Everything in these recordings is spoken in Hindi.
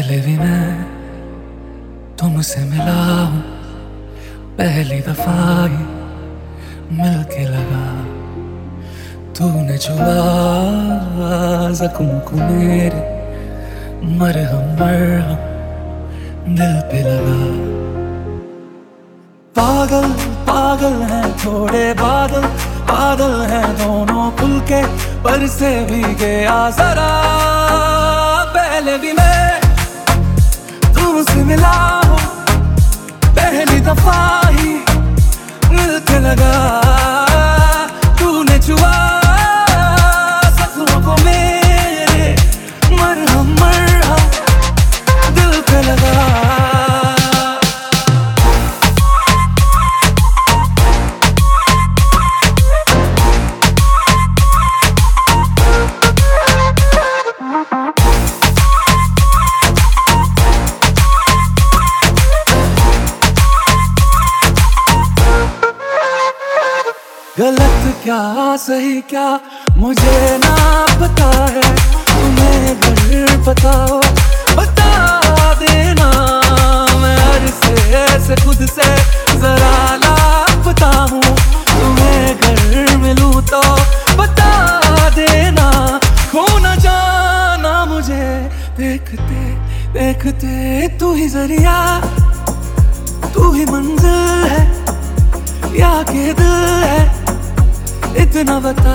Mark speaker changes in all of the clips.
Speaker 1: पहले भी मैं तुमसे मिला हूँ, पहली दफा ही मिलके लगा। तूने छुआ जख्म को मेरे, मरहम मरहम दिल पे लगा। पागल पागल हैं थोड़े बादल, बादल हैं दोनों खुल के पर से भीगे आ जरा। पहले भी मैं तुमसे मिला हूँ, पहली दफा ही मिलके लगा। तूने छुआ जख्मों को मेरे, मरहम मरहम दिल पे लगा। गलत क्या सही क्या मुझे ना पता है, तुम्हें अगर पता हो बता देना। मैं अरसे से खुद से जरा लापता हूँ, तुम्हें अगर मिलूं तो बता देना। खो न जाना मुझे देखते देखते, तू ही जरिया तू ही मंजिल है या के दिल है, इतना बता।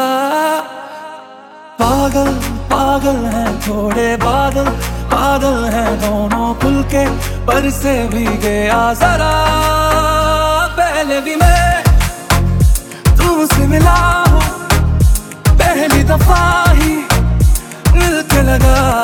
Speaker 1: पागल पागल हैं थोड़े बादल, बादल हैं दोनों खुल के पर से भीगे आ जरा। पहले भी मैं तुमसे मिला हूँ, पहली दफा ही मिलके लगा।